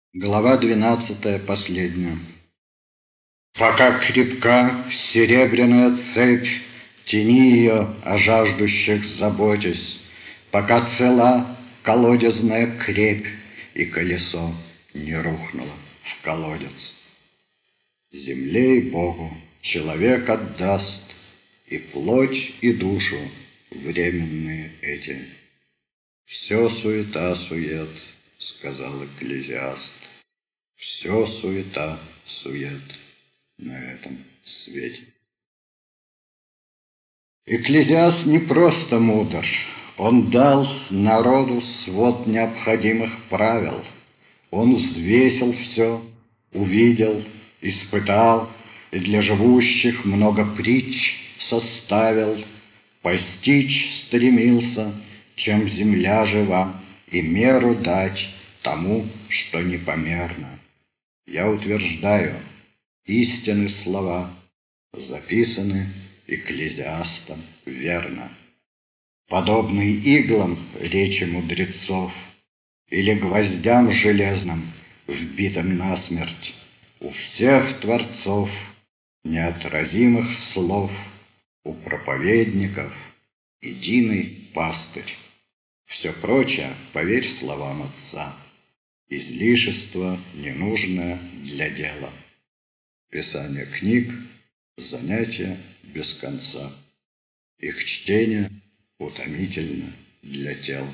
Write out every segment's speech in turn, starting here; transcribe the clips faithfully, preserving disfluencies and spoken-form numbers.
Глава двенадцатая, последняя. Пока крепка серебряная цепь, тяни ее, о жаждущих заботясь, пока цела колодезная крепь, и колесо не рухнуло в колодец. Земле и Богу человек отдаст, и плоть, и душу временные эти. Все суета-сует, сказал Экклезиаст. Все суета-сует на этом свете. Экклезиаст не просто мудр, он дал народу свод необходимых правил. Он взвесил все, увидел, испытал, и для живущих много притч составил. Постичь стремился, чем земля жива, и меру дать тому, что непомерно. Я утверждаю, истины слова записаны Экклезиастом верно. Подобны иглам речи мудрецов или гвоздям железным, вбитым насмерть, у всех творцов неотразимых слов, у проповедников единый пастырь. Все прочее, поверь словам отца, излишество ненужное для дела. Писание книг — занятие без конца. Их чтение утомительно для тела.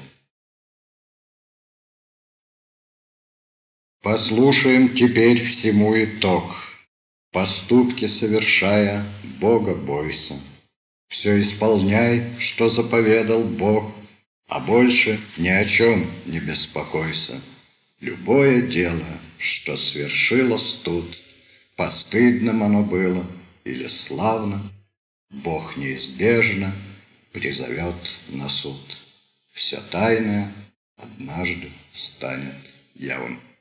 Послушаем теперь всему итог. Поступки совершая, Бога бойся. Все исполняй, что заповедал Бог, а больше ни о чем не беспокойся. Любое дело, что свершилось тут, постыдным оно было или славно, Бог неизбежно призовет на суд. Все тайное однажды станет явным.